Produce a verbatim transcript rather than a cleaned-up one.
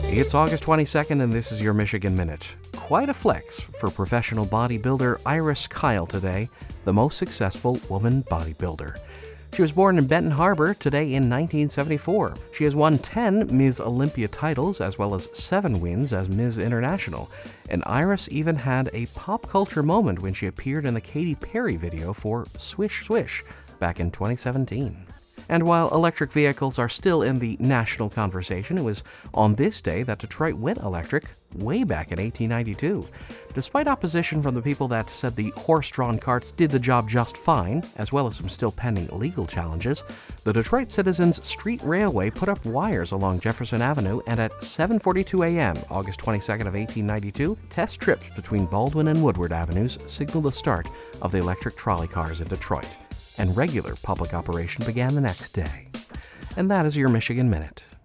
It's August twenty-second, and this is your Michigan Minute. Quite a flex for professional bodybuilder Iris Kyle today, the most successful woman bodybuilder. She was born in Benton Harbor today in nineteen seventy-four. She has won ten Miz Olympia titles as well as seven wins as Miz International. And Iris even had a pop culture moment when she appeared in the Katy Perry video for Swish Swish back in twenty seventeen. And while electric vehicles are still in the national conversation, it was on this day that Detroit went electric way back in eighteen ninety-two. Despite opposition from the people that said the horse-drawn carts did the job just fine, as well as some still pending legal challenges, the Detroit Citizens Street Railway put up wires along Jefferson Avenue, and at seven forty-two a.m., August twenty-second of eighteen ninety-two, test trips between Baldwin and Woodward Avenues signaled the start of the electric trolley cars in Detroit. And regular public operation began the next day. And that is your Michigan Minute.